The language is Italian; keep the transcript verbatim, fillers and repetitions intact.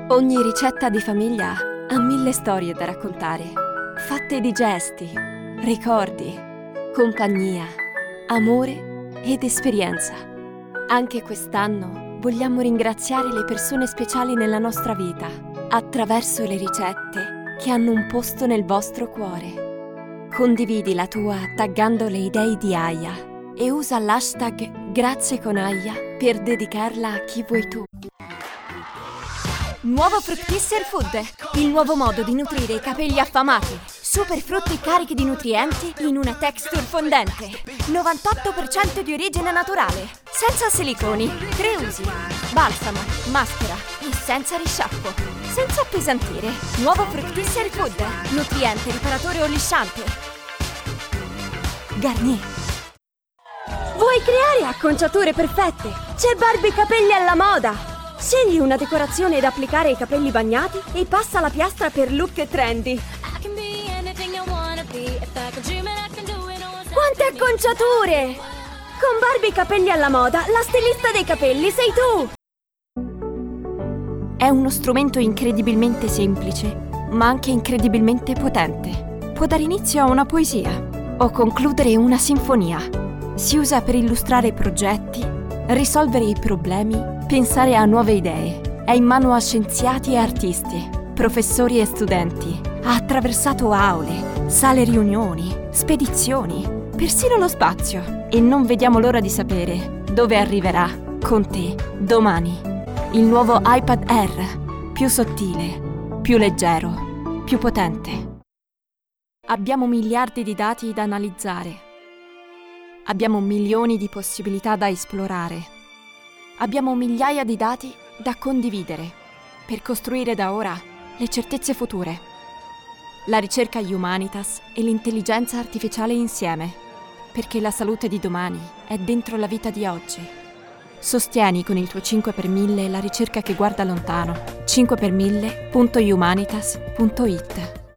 Ogni ricetta di famiglia ha mille storie da raccontare, fatte di gesti, ricordi, compagnia, amore ed esperienza. Anche quest'anno vogliamo ringraziare le persone speciali nella nostra vita attraverso le ricette che hanno un posto nel vostro cuore. Condividi la tua taggando le idee di Aya e usa l'hashtag Grazie con Aya per dedicarla a chi vuoi tu. Nuovo Fructisser Food, il nuovo modo di nutrire i capelli affamati. Super frutti carichi di nutrienti in una texture fondente. novantotto per cento di origine naturale, senza siliconi, tre usi, balsamo, maschera e senza risciacquo. Senza appesantire. Nuovo Fructisser Food, nutriente, riparatore o lisciante. Garnier. Vuoi creare acconciature perfette? C'è Barbie Capelli alla moda! Scegli una decorazione da applicare ai capelli bagnati e passa la piastra per look trendy. Quante acconciature! Con Barbie Capelli alla moda, la stilista dei capelli sei tu! È uno strumento incredibilmente semplice, ma anche incredibilmente potente. Può dare inizio a una poesia o concludere una sinfonia. Si usa per illustrare progetti, risolvere i problemi, pensare a nuove idee. È in mano a scienziati e artisti, professori e studenti. Ha attraversato aule, sale riunioni, spedizioni, persino lo spazio. E non vediamo l'ora di sapere dove arriverà con te domani. Il nuovo iPad Air, più sottile, più leggero, più potente. Abbiamo miliardi di dati da analizzare. Abbiamo milioni di possibilità da esplorare. Abbiamo migliaia di dati da condividere per costruire da ora le certezze future. La ricerca Humanitas e l'intelligenza artificiale insieme, perché la salute di domani è dentro la vita di oggi. Sostieni con il tuo cinque per mille la ricerca che guarda lontano. cinque per mille punto humanitas punto it